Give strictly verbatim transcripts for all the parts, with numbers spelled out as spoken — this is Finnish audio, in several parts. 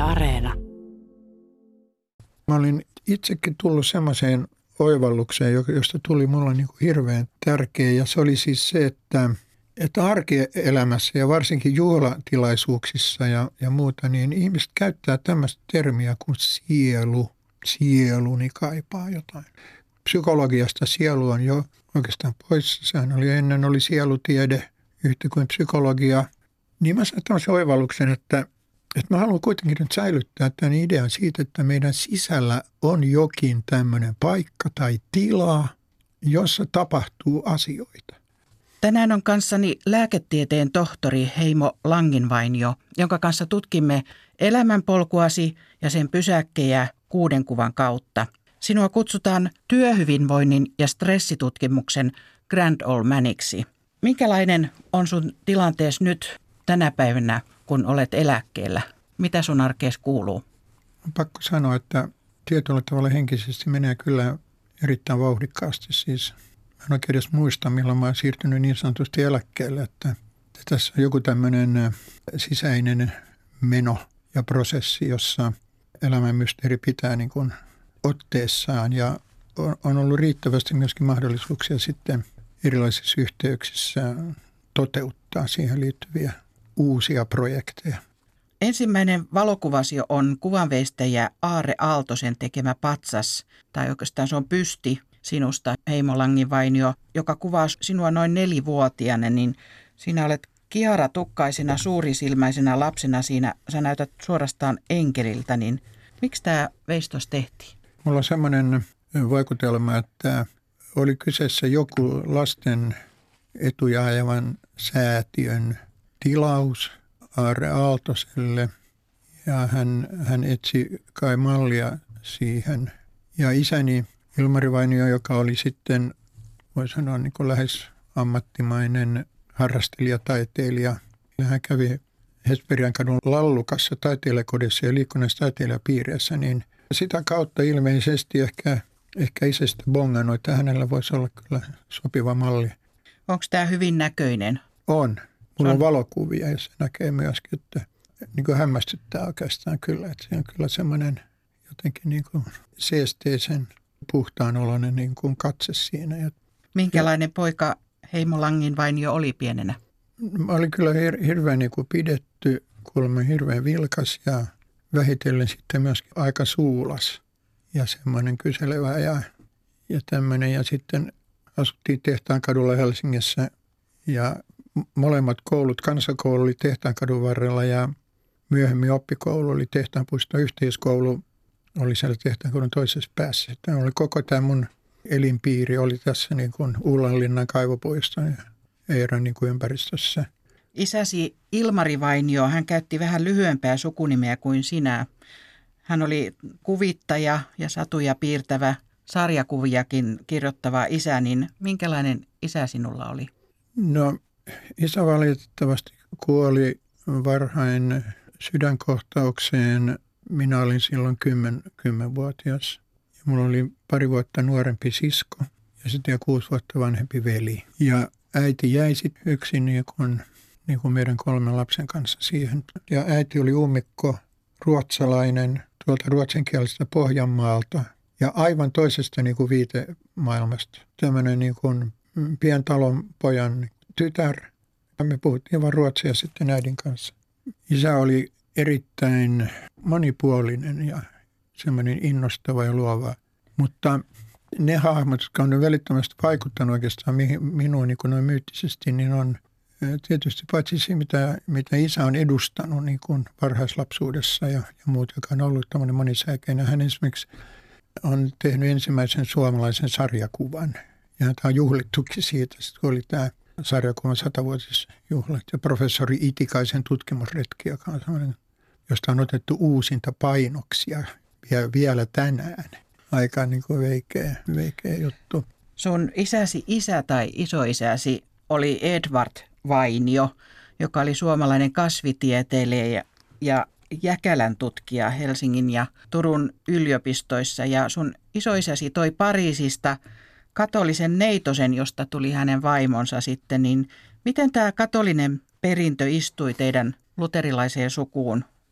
Areena. Mä olin itsekin tullut semmoiseen oivallukseen, josta tuli mulla niin kuin hirveän tärkeä. Ja se oli siis se, että, että arkielämässä ja varsinkin juhlatilaisuuksissa ja, ja muuta, niin ihmiset käyttää tämmöistä termiä kuin sielu. Sieluni kaipaa jotain. Psykologiasta sielu on jo oikeastaan pois. Sehän oli ennen oli sielutiede yhtä kuin psykologia. Niin mä sain tämmöisen oivalluksen, että Että mä haluan kuitenkin nyt säilyttää tämän idean siitä, että meidän sisällä on jokin tämmöinen paikka tai tila, jossa tapahtuu asioita. Tänään on kanssani lääketieteen tohtori Heimo Langinvainio, jonka kanssa tutkimme elämänpolkuasi ja sen pysäkkejä kuuden kuvan kautta. Sinua kutsutaan työhyvinvoinnin ja stressitutkimuksen Grand Old Maniksi. Minkälainen on sun tilanteesi nyt tänä päivänä, kun olet eläkkeellä? Mitä sun arkeesi kuuluu? On pakko sanoa, että tietyllä tavalla henkisesti menee kyllä erittäin vauhdikkaasti. Siis mä en oikein edes muista, milloin mä oon siirtynyt niin sanotusti eläkkeelle. Että tässä on joku tämmöinen sisäinen meno ja prosessi, jossa elämän mysteeri pitää niin kuin otteessaan. Ja on ollut riittävästi myöskin mahdollisuuksia sitten erilaisissa yhteyksissä toteuttaa siihen liittyviä uusia projekteja. Ensimmäinen valokuvasi on kuvanveistäjä Aarre Aaltosen tekemä patsas, tai oikeastaan se on pysti sinusta, Heimo Langinvainio, joka kuvaa sinua noin nelivuotiaana, niin sinä olet kiaratukkaisena, suurisilmäisenä lapsena siinä, sä näytät suorastaan enkeliltä, niin miksi tämä veistos tehtiin? Mulla on semmoinen vaikutelma, että oli kyseessä joku lasten etuja ajavan säätiön tilaus Aarre Aaltoselle ja hän, hän etsi kai mallia siihen. Ja isäni Ilmari Vainio, joka oli sitten, voi sanoa niin kuin lähes ammattimainen harrastelijataiteilija. Ja hän kävi Hesperiankadun Lallukassa taiteilijakodissa ja liikkuneessa taiteilijapiirissä, niin sitä kautta ilmeisesti ehkä, ehkä isästä bongannut, että hänellä voisi olla kyllä sopiva malli. Onko tämä hyvin näköinen? On. Mulla on valokuvia ja se näkee myöskin, että niin kuin hämmästyttää oikeastaan kyllä, että se on kyllä semmoinen jotenkin niin kuin seesteisen puhtaan oloinen niin kuin katse siinä. Minkälainen poika Heimo Langinvainio oli pienenä? Mä olin kyllä hir- hirveän niin kuin pidetty, kuulemma hirveän vilkas ja vähitellen sitten myöskin aika suulas ja semmoinen kyselevä ja, ja tämmöinen. Ja sitten asuttiin Tehtaankadulla Helsingissä ja molemmat koulut, kansakoulu oli Tehtaankadun varrella ja myöhemmin oppikoulu oli Tehtaanpuiston yhteiskoulu, oli siellä Tehtaankadun toisessa päässä. Tämä oli koko tämä mun elinpiiri oli tässä niin kuin Ullanlinnan kaivopuiston ja Eiran niin kuin ympäristössä. Isäsi Ilmari Vainio, hän käytti vähän lyhyempää sukunimeä kuin sinä. Hän oli kuvittaja ja satuja piirtävä, sarjakuviakin kirjoittava isä, niin minkälainen isä sinulla oli? No, isä valitettavasti kuoli varhain sydänkohtaukseen. Minä olin silloin kymmen, kymmenvuotias. Ja mulla oli pari vuotta nuorempi sisko ja sitten jo kuusi vuotta vanhempi veli. Ja äiti jäi sitten yksin niin kuin, niin kuin meidän kolmen lapsen kanssa siihen. Ja äiti oli ummikko, ruotsalainen, tuolta ruotsinkielisestä Pohjanmaalta ja aivan toisesta niin kuin viitemaailmasta. Tämmöinen niin kuin pientalon pojan tytär. Me puhuttiin vain ruotsia sitten äidin kanssa. Isä oli erittäin monipuolinen ja semmoinen innostava ja luova. Mutta ne hahmot, jotka on välittömästi vaikuttanut oikeastaan minuun niin kuin noin myyttisesti, niin on tietysti paitsi se, mitä, mitä isä on edustanut niin kuin varhaislapsuudessa ja, ja muut, joka on ollut tämmöinen monisäikeinen. Hän esimerkiksi on tehnyt ensimmäisen suomalaisen sarjakuvan. Ja tämä on juhlittukin siitä, sitten oli tämä sarjakuvan satavuotisjuhlat ja professori Itikaisen tutkimusretki, joka on sellainen, josta on otettu uusinta painoksia vielä tänään. Aika niin kuin veikeä, veikeä juttu. Sun isäsi isä tai isoisäsi oli Edward Vainio, joka oli suomalainen kasvitieteilijä ja, ja Jäkälän tutkija Helsingin ja Turun yliopistoissa. Ja sun isoisäsi toi Pariisista katolisen neitosen, josta tuli hänen vaimonsa sitten, niin miten tämä katolinen perintö istui teidän luterilaiseen sukuun?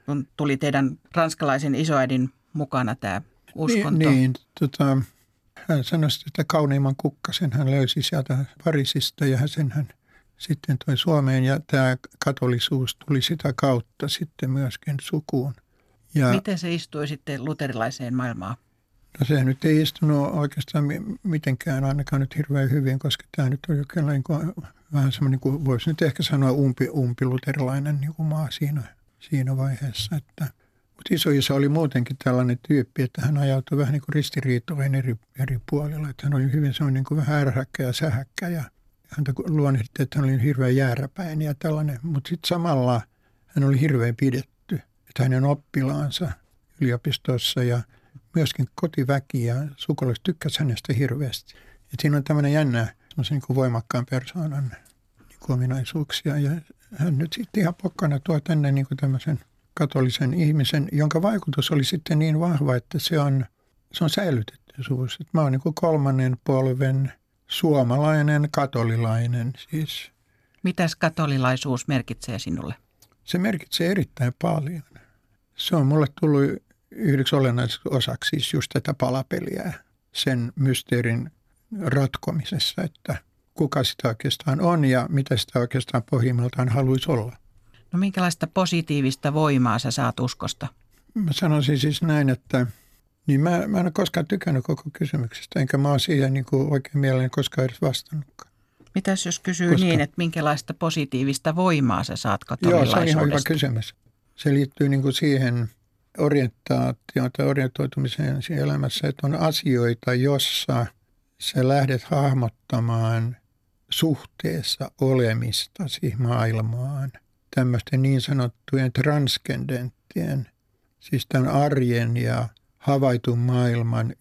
kun tuli teidän ranskalaisen isoäidin mukana tämä uskonto. Niin, niin tota, hän sanoi, että kauniimman kukkasen hän löysi sieltä Pariisista ja sen hän sitten toi Suomeen ja tämä katolisuus tuli sitä kautta sitten myöskin sukuun. Ja miten se istui sitten luterilaiseen maailmaan? No se nyt ei istunut oikeastaan mitenkään ainakaan nyt hirveän hyvin, koska tämä nyt on jokin niin kuin, vähän semmoinen, kuin voisi nyt ehkä sanoa umpi, umpiluterilainen niin kuin maa siinä, siinä vaiheessa. Että, mutta isoisä oli muutenkin tällainen tyyppi, että hän ajautui vähän niin kuin ristiriitoihin eri, eri puolilla. Että hän oli hyvin semmoinen niin kuin vähän ärhäkkä ja sähäkkä ja häntä luonnehdittiin, että hän oli hirveän jääräpäin ja tällainen. Mutta sitten samalla hän oli hirveän pidetty, että hänen oppilaansa yliopistossa ja myöskin kotiväki ja sukulaiset tykkäsivät hänestä hirveästi. Et siinä on tämmöinen jännä niin kuin voimakkaan persoonan niin kuin ominaisuuksia. Ja hän nyt sitten ihan pokkana tuo tänne niin kuin tämmöisen katolisen ihmisen, jonka vaikutus oli sitten niin vahva, että se on, se on säilytetty suvussa. Et mä oon niin kuin kolmannen polven suomalainen katolilainen siis. Mitäs katolilaisuus merkitsee sinulle? Se merkitsee erittäin paljon. Se on mulle tullut yhdeksi olennaiseksi osaksi siis just tätä palapeliä sen mysteerin ratkomisessa, että kuka sitä oikeastaan on ja mitä sitä oikeastaan pohjimmiltaan haluaisi olla. No minkälaista positiivista voimaa sä saat uskosta? Mä sanoisin siis näin, että niin mä, mä en ole koskaan tykännyt koko kysymyksestä, enkä mä ole siihen niin kuin oikein mielelläni koskaan edes vastannutkaan. Mitäs jos kysyy Koska niin, että minkälaista positiivista voimaa sä saat katolilaisuudesta? Joo, se on ihan hyvä kysymys. Se liittyy niin kuin siihen orientaatioon tai orientoitumiseen siinä elämässä, että on asioita, jossa sä lähdet hahmottamaan suhteessa olemistasi maailmaan. Tämmöisten niin sanottujen transcendenttien, siis tämän arjen ja havaitun maailman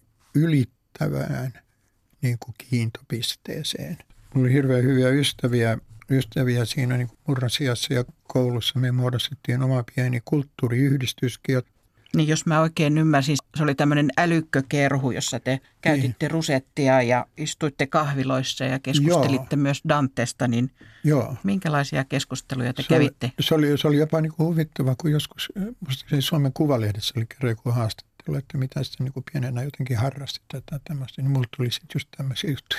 ylittävään niin kuin kiintopisteeseen. Mulla oli hirveän hyviä ystäviä, ystäviä siinä niin kuin murrasiassa ja koulussa. Me muodostettiin oma pieni kulttuuriyhdistyskin. Niin jos mä oikein ymmärsin, se oli tämmöinen älykkökerhu, jossa te käytitte niin rusettia ja istuitte kahviloissa ja keskustelitte Joo. myös Dantesta, niin Joo. minkälaisia keskusteluja te se kävitte? Oli, se, oli, se oli jopa niin kuin huvittava, kun joskus musta se Suomen Kuvalehdessä oli kerran joku haastattelu, että mitä sitten niin kuin pienenä jotenkin harrastit tätä tämmöistä, niin mulla tuli sitten just tämmöisiä juttuja,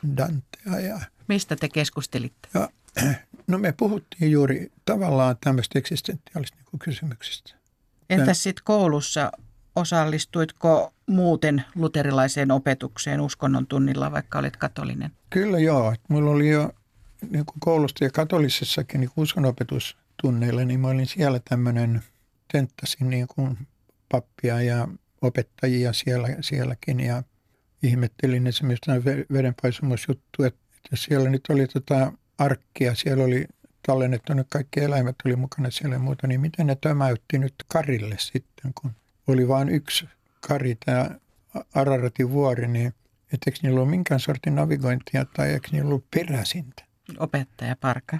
Dantea ja mistä te keskustelitte? Ja, no me puhuttiin juuri tavallaan tämmöistä eksistentiaalista niin kuin kysymyksistä. Entäs sitten koulussa osallistuitko muuten luterilaiseen opetukseen uskonnon tunnilla, vaikka olet katolinen? Kyllä joo. Mulla oli jo niin kuin koulusta ja katolisessakin niin uskonopetustunneilla, niin mä olin siellä tämmöinen, tenttasin niin kuin pappia ja opettajia siellä, sielläkin ja ihmettelin esimerkiksi vedenpaisumusjuttu, että siellä nyt oli tota arkkia, siellä oli tallennettu, nyt kaikki eläimet oli mukana siellä ja muuta, niin miten ne tömäytti nyt karille sitten, kun oli vain yksi kari, tämä Araratin vuori, niin etteikö niillä ollut minkään sortin navigointia tai eikö niillä ollut peräsintä? Opettaja Parka.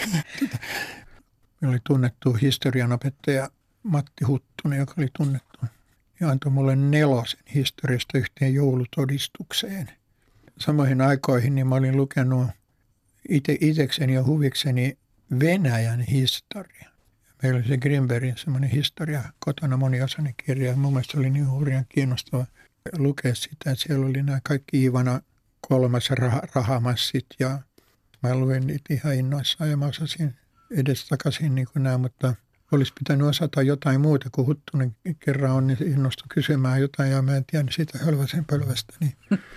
Meillä oli tunnettu historian opettaja Matti Huttunen, joka oli tunnettu ja antoi mulle nelosen historiasta yhteen joulutodistukseen. Samoihin aikoihin niin mä olin lukenut ite, itekseni ja huvikseni Venäjän historia. Meillä oli se Grimbergin semmoinen historia kotona moniosainen kirja. Mun mielestä oli niin hurjan kiinnostava lukea sitä, että siellä oli nämä kaikki Iivana kolmas rah- rahamassit ja mä luin niitä ihan innoissaan ja mä osasin edes takaisin niin kuin nämä, mutta olisi pitänyt osata jotain muuta, kun Huttunen kerran on, niin innostui kysymään jotain ja mä en tiedä siitä hölväsen pölvästä, niin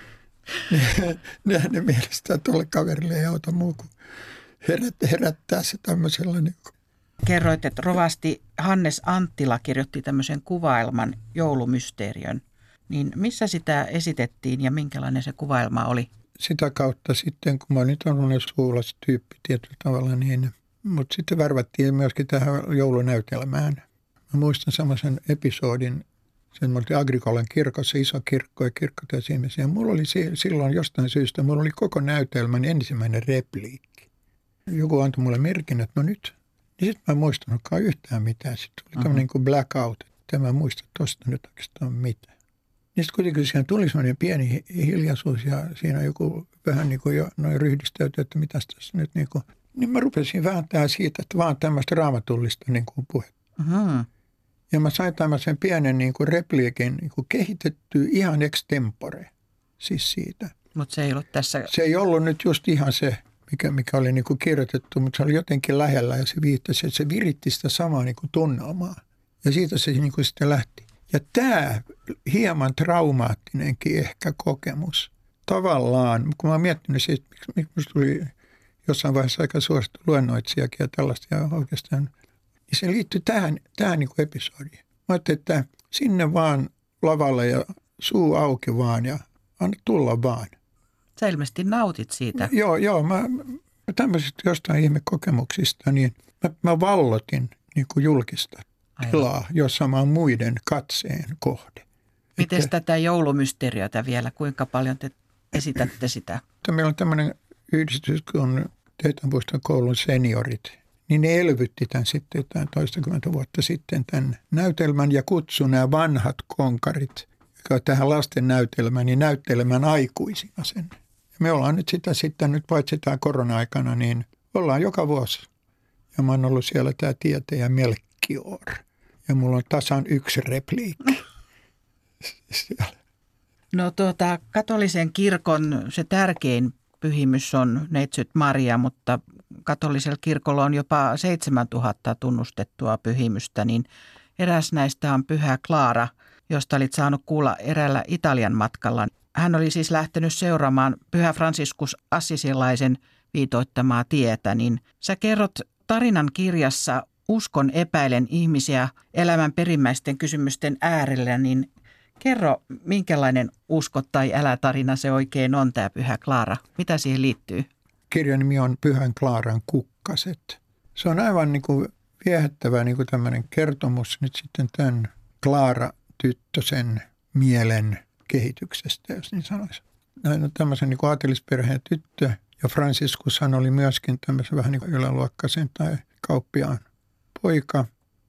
ne, ne mielestä tuolle kaverille ei auta muu kuin herät, herättää se tämmöisellä. Niin kuin. Kerroit, että rovasti Hannes Anttila kirjoitti tämmöisen kuvaelman joulumysteeriön. Niin missä sitä esitettiin ja minkälainen se kuvaelma oli? Sitä kautta sitten, kun mä olin tämmöinen suulastyyppi tietyllä tavalla, niin, mutta sitten värvättiin myöskin tähän joulunäytelmään. Mä muistan semmoisen episodin, sen oli Agrikolan kirkossa, iso kirkko ja kirkkotäsimisiä. Mulla oli silloin jostain syystä, mulla oli koko näytelmän ensimmäinen repliikki. Joku antoi mulle merkin, että no nyt. Niin sitten mä en muistanutkaan yhtään mitään. Sitten tuli uh-huh. tämmöinen kuin blackout, että mä en muista tuosta nyt oikeastaan mitään. Niin sitten kuitenkin siihen tuli semmoinen pieni hiljaisuus ja siinä joku vähän niin kuin jo noin ryhdistäytyi, että mitäs tässä nyt niin kuin. Niin mä rupesin vääntää siitä, että vaan tämmöistä raamatullista niin kuin puhetta. Uh-huh. Ja mä sain tämmöisen pienen niin kuin repliikin niin kuin kehitettyä ihan extempore, siis siitä. Mutta se ei ollut tässä. Se ei ollut nyt just ihan se, mikä, mikä oli niin kuin kirjoitettu, mutta se oli jotenkin lähellä ja se viittasi, että se viritti sitä samaa niin kuin tunnelmaa. Ja siitä se niin kuin sitten lähti. Ja tämä hieman traumaattinenkin ehkä kokemus tavallaan, kun mä oon miettinyt siitä, miksi, miksi musta tuli jossain vaiheessa aika suosittu luennoitsijakin ja tällaista ja oikeastaan, niin se liittyy tähän, tähän niin kuin episodiin. Mä ajattelin, että sinne vaan lavalle ja suu auki vaan ja anna tulla vaan. Sä ilmeisesti nautit siitä. Joo, joo. Mä, mä tämmöisistä jostain ihmekokemuksista, niin mä, mä vallotin niin kuin julkista tilaa, jossa mä oon muiden katseen kohde. Miten tätä joulumysteriota vielä, kuinka paljon te esitätte sitä? Meillä on tämmöinen yhdistys kuin Teetanpuiston koulun seniorit, niin ne elvytti tämän sitten tämän toistakymmentä vuotta sitten tämän näytelmän ja kutsui nämä vanhat konkarit, jotka on tähän lasten näytelmään, niin näyttelemään aikuisina sen. Ja me ollaan nyt sitä sitten, nyt paitsi tämä korona-aikana, niin ollaan joka vuosi. Ja mä oon ollut siellä tämä tietäjä Melchior. Ja mulla on tasan yksi repliikki siellä. No tuota, katolisen kirkon se tärkein pyhimys on Neitsyt Maria, mutta katolisella kirkolla on jopa seitsemäntuhatta tunnustettua pyhimystä, niin eräs näistä on Pyhä Clara, josta olit saanut kuulla eräällä Italian matkalla. Hän oli siis lähtenyt seuraamaan Pyhä Franciscus Assisilaisen viitoittamaa tietä, niin sä kerrot tarinan kirjassa Uskon epäilen ihmisiä elämän perimmäisten kysymysten äärellä, niin kerro, minkälainen usko tai älätarina se oikein on, tämä Pyhä Clara? Mitä siihen liittyy? Kirjan nimi on Pyhän Klaaran kukkaset. Se on aivan niin kuin viehättävä niin kuin tämmöinen kertomus nyt sitten tämän Klaara-tyttösen mielen kehityksestä, jos niin sanoisi. Hän on tämmöisen niin kuin aatelisperheen tyttö, ja Franciscushan oli myöskin tämmöisen vähän niin kuin yläluokkaisen tai kauppiaan poika,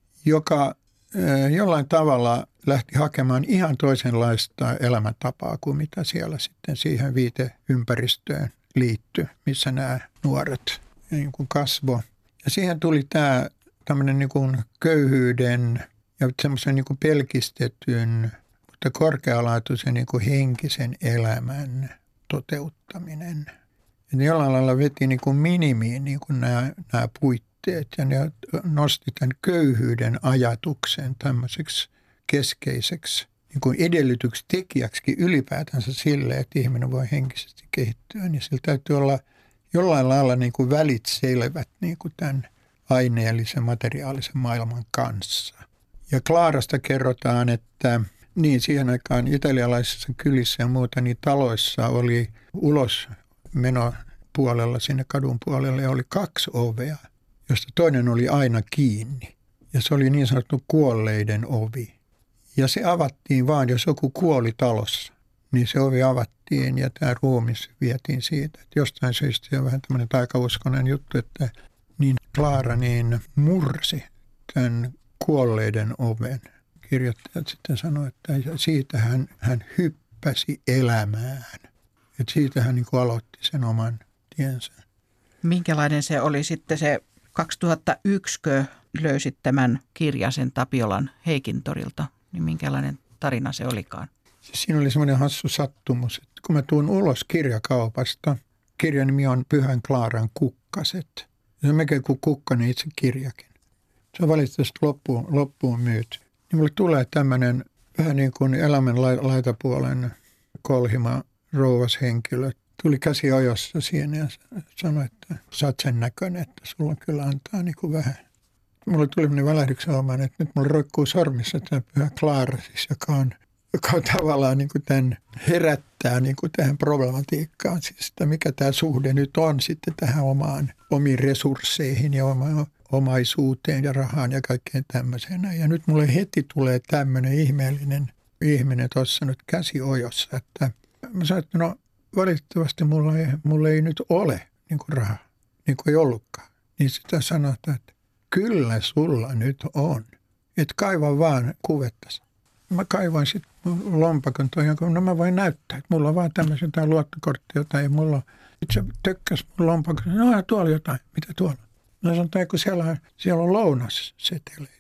joka jollain tavalla lähti hakemaan ihan toisenlaista elämäntapaa kuin mitä siellä sitten siihen viiteympäristöön liittyi, missä nämä nuoret niin kuin kasvoi. Ja siihen tuli tämä tämmöinen niin kuin köyhyyden ja semmoisen niin kuin pelkistetyn, mutta korkealaatuisen niin kuin henkisen elämän toteuttaminen. Ja ne jollain lailla veti niin kuin minimiin niin kuin nämä, nämä puitteet. Ja ne nosti tämän köyhyyden ajatuksen tämmöiseksi keskeiseksi niin kuin edellytyksi tekijäksi ylipäätänsä sille, että ihminen voi henkisesti kehittyä. Niin sillä täytyy olla jollain lailla niin kuin välit selvät niin kuin tämän aineellisen, materiaalisen maailman kanssa. Ja Klaarasta kerrotaan, että niin siihen aikaan italialaisissa kylissä ja muuta, niin taloissa oli ulos menopuolella sinne kadun puolelle ja oli kaksi ovea, josta toinen oli aina kiinni. Ja se oli niin sanottu kuolleiden ovi. Ja se avattiin vaan, jos joku kuoli talossa, niin se ovi avattiin ja tämä ruumis vietiin siitä. Että jostain syystä on vähän tämmöinen taikauskonen juttu, että niin Klaara niin mursi tämän kuolleiden oven. Kirjoittajat sitten sanoivat, että siitä hän, hän hyppäsi elämään. Että siitä hän niin kuin aloitti sen oman tiensä. Minkälainen se oli sitten se kaksituhattayksi, kun löysit tämän kirjasen Tapiolan Heikintorilta, niin minkälainen tarina se olikaan? Siinä oli semmoinen hassu sattumus, että kun mä tuun ulos kirjakaupasta, kirjan nimi on Pyhän Klaaran kukkaset. Se on melkein kuin Kukkanen itse kirjakin. Se on valitettavasti loppuun, loppuun myyty. Niin mulle tulee tämmöinen vähän niin kuin elämän laitapuolen kolhima rouvashenkilö. Tuli käsi ajossa siinä ja sanoi, että sä oot sen näköinen, että sulla kyllä antaa niin kuin vähän. Mulle tuli sellainen välähdyksen omaan, että nyt mulla roikkuu sormissa tämä Pyhä Klaara, siis, joka, on, joka on tavallaan niin kuin tämän herättää niin kuin tähän problematiikkaan. Siis, että mikä tämä suhde nyt on sitten tähän omaan, omiin resursseihin ja omaan omaisuuteen ja rahaan ja kaikkeen tämmöisenä. Ja nyt mulle heti tulee tämmöinen ihmeellinen ihminen tuossa nyt käsi ojossa, että mä sanoin, että no valitettavasti mulla ei, mulla ei nyt ole niin kuin rahaa, niin kuin ei ollutkaan. Niin sitä sanotaan, että kyllä sulla nyt on. Että kaiva vaan kuvettasi. Mä kaivoin sitten lompakon toihan, no mä voin näyttää, että mulla on vaan tämmöisen jotain luottokortti, jota ei mulla. Sitten se tökkäsi mun lompakon, no tuolla jotain, mitä tuolla? No sanotaan, kun siellä, siellä on lounasseteleitä.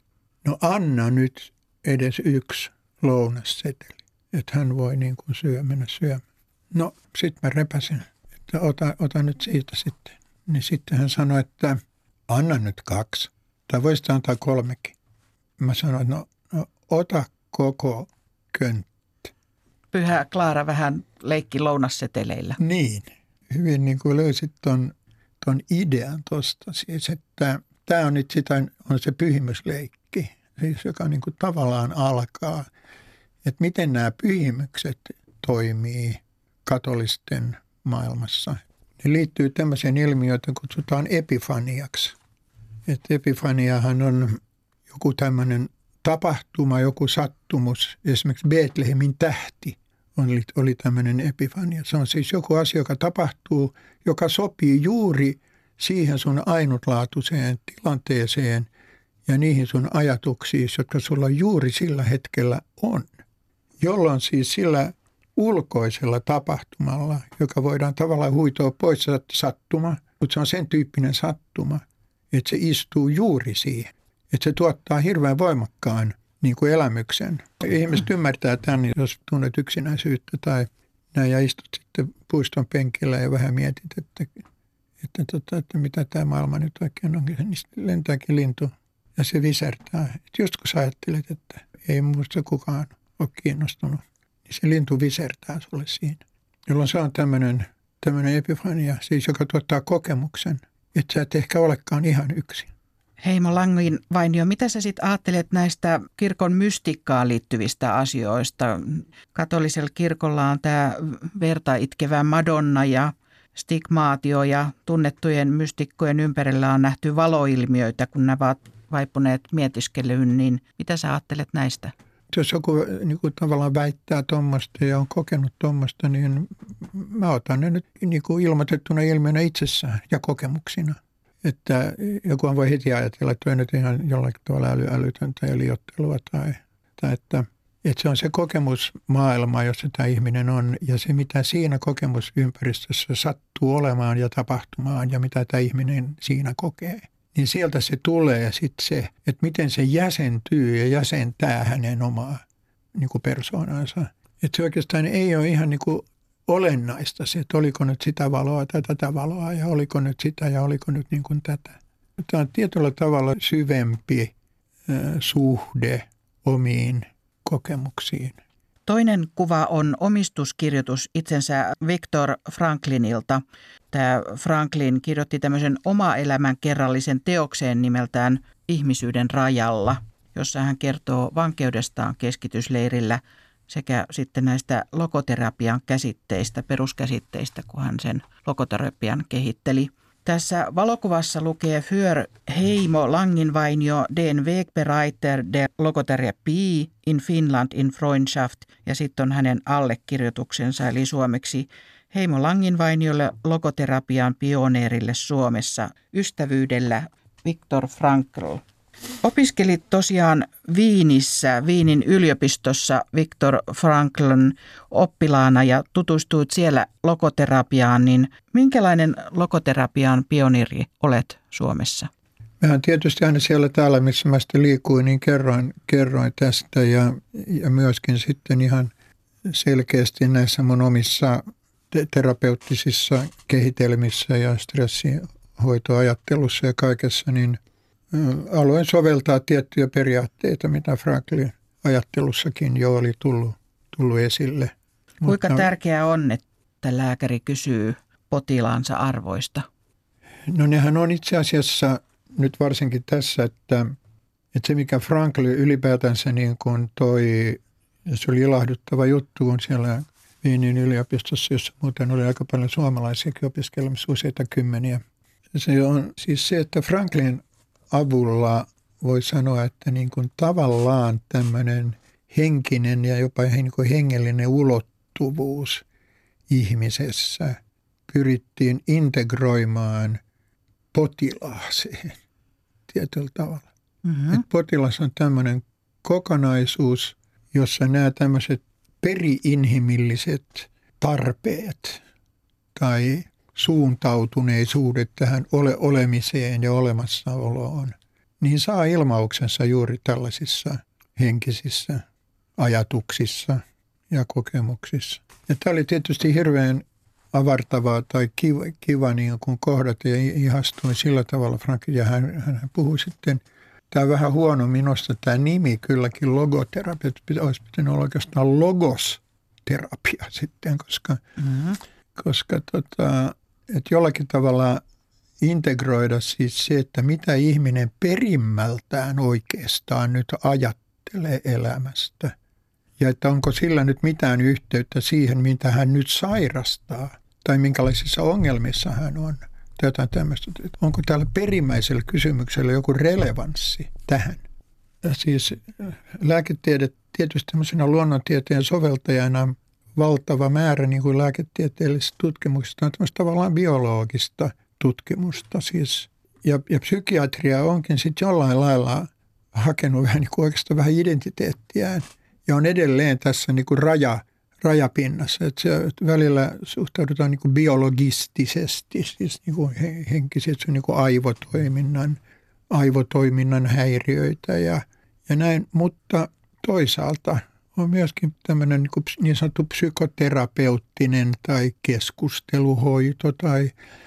no anna nyt edes yksi lounasseteli, että hän voi niin kuin syö, mennä syömään. No sitten mä repäsin, että ota, ota nyt siitä sitten. Niin sitten hän sanoi, että anna nyt kaksi, tai voisit antaa kolmekin. Mä sanoin, että no, no ota koko könttä. Pyhä Klaara vähän leikki lounasseteleillä. Niin, hyvin niin kuin löysit ton, ton idean tuosta. Siis, että tämä on nyt sitä, on se pyhimysleikki, siis joka niin kuin tavallaan alkaa. Että miten nämä pyhimykset toimii katolisten maailmassa. Ne liittyy tämmöiseen ilmiöön, jota kutsutaan epifaniaksi. Että epifaniahan on joku tämmöinen tapahtuma, joku sattumus. Esimerkiksi Betlehemin tähti oli, oli tämmöinen epifania. Se on siis joku asia, joka tapahtuu, joka sopii juuri siihen sun ainutlaatuiseen tilanteeseen ja niihin sun ajatuksiin, jotka sulla juuri sillä hetkellä on. Jolloin siis sillä ulkoisella tapahtumalla, joka voidaan tavallaan huitoa pois sattuma, mutta se on sen tyyppinen sattuma, että se istuu juuri siihen. Että se tuottaa hirveän voimakkaan niin kuin elämyksen. Ihmiset ymmärtää tämän, jos tunnet yksinäisyyttä tai näin ja istut sitten puiston penkillä ja vähän mietit, että, että, että, että mitä tämä maailma nyt oikein on. Niin lentääkin lintu ja se visertää. Että just kun sä ajattelet, että ei muusta kukaan ole kiinnostunut, niin se lintu visertää sulle siinä. Jolloin se on tämmöinen, tämmöinen epifania, siis joka tuottaa kokemuksen, että sä et ehkä olekaan ihan yksin. Heimo Langinvainio, mitä sä sitten ajattelet näistä kirkon mystikkaan liittyvistä asioista? Katolisella kirkolla on tämä verta itkevä Madonna ja stigmaatio ja tunnettujen mystikkojen ympärillä on nähty valoilmiöitä, kun ne ovat vaipuneet mietiskelyyn, niin mitä sä ajattelet näistä? Jos joku niin kuin tavallaan väittää tuommoista ja on kokenut tuommoista, niin mä otan ne nyt niin kuin ilmoitettuna ilmiönä itsessään ja kokemuksina. Että joku voi heti ajatella, että toi nyt ihan jollakin tavalla äly, älytöntä ja liioittelua tai, tai että, että se on se kokemusmaailma, jossa tämä ihminen on ja se mitä siinä kokemusympäristössä sattuu olemaan ja tapahtumaan ja mitä tämä ihminen siinä kokee. Niin sieltä se tulee sitten se, että miten se jäsentyy ja jäsentää hänen omaa niin kuin persoonansa. Että se oikeastaan ei ole ihan niin kuin olennaista se, että oliko nyt sitä valoa tai tätä valoa ja oliko nyt sitä ja oliko nyt niin kuin tätä. Tämä on tietyllä tavalla syvempi äh, suhde omiin kokemuksiin. Toinen kuva on omistuskirjoitus itsensä Viktor Franklinilta. Tämä Franklin kirjoitti tämmöisen oma elämän kerrallisen teokseen nimeltään Ihmisyyden rajalla, jossa hän kertoo vankeudestaan keskitysleirillä sekä sitten näistä logoterapian käsitteistä, peruskäsitteistä, kun hän sen logoterapian kehitteli. Tässä valokuvassa lukee För Heimo Langinvainio den Wegbereiter der Logotherapie in Finland in Freundschaft ja sitten on hänen allekirjoituksensa eli suomeksi Heimo Langinvainiolle logoterapian pioneerille Suomessa ystävyydellä Viktor Frankl. Opiskelit tosiaan Viinissä, Viinin yliopistossa Viktor Franklin oppilaana ja tutustuit siellä logoterapiaan, niin minkälainen logoterapian pioneeri olet Suomessa? Mähän tietysti aina siellä täällä, missä mä sitten liikuin, niin kerroin, kerroin tästä ja, ja myöskin sitten ihan selkeästi näissä mun omissa te- terapeuttisissa kehitelmissä ja stressihoitoajattelussa ja kaikessa, niin aloin soveltaa tiettyjä periaatteita, mitä Franklin ajattelussakin jo oli tullut, tullut esille. Kuinka Mutta, tärkeää on, että lääkäri kysyy potilaansa arvoista? No nehän on itse asiassa nyt varsinkin tässä, että, että se mikä Frankl ylipäätänsä niin kuin toi, se oli ilahduttava juttu, kun siellä Viinin yliopistossa, jossa muuten oli aika paljon suomalaisiakin opiskelemassa useita kymmeniä. Se on siis se, että Franklin avulla voi sanoa, että niin kuin tavallaan tämmöinen henkinen ja jopa niin kuin hengellinen ulottuvuus ihmisessä pyrittiin integroimaan potilaaseen tietyllä tavalla. Mm-hmm. Että potilas on tämmöinen kokonaisuus, jossa nämä tämmöiset peri-inhimilliset tarpeet tai suuntautuneisuudet tähän ole, olemiseen ja olemassaoloon, niin saa ilmauksensa juuri tällaisissa henkisissä ajatuksissa ja kokemuksissa. Ja tämä oli tietysti hirveän avartavaa tai kiva, kiva niin kun kohdata ja ihastuin sillä tavalla Franklin. Ja hän, hän puhui sitten, tämä on vähän huono minusta tämä nimi kylläkin logoterapia, olisi pitänyt olla oikeastaan logosterapia sitten, koska, mm-hmm. koska tota, että jollakin tavalla integroida siis se, että mitä ihminen perimmältään oikeastaan nyt ajattelee elämästä. Ja että onko sillä nyt mitään yhteyttä siihen, mitä hän nyt sairastaa tai minkälaisissa ongelmissa hän on. Tai jotain tämmöistä. Onko täällä perimmäisellä kysymyksellä joku relevanssi tähän? Ja siis lääketiede tietysti tämmöisenä luonnontieteen soveltajana valtava määrä niin kuin lääketieteellisistä tutkimuksista on tämmöistä tavallaan biologista tutkimusta siis. Ja, ja psykiatria onkin sitten jollain lailla hakenut vähän niin kuin oikeastaan vähän identiteettiään ja on edelleen tässä niin kuin raja, rajapinnassa. Että se välillä suhtaudutaan niin kuin biologistisesti, siis niin kuin henkisesti niin kuin aivotoiminnan, aivotoiminnan häiriöitä ja, ja näin. Mutta toisaalta on myöskin tämmöinen niin kuin niin sanottu psykoterapeuttinen tai keskusteluhoito tai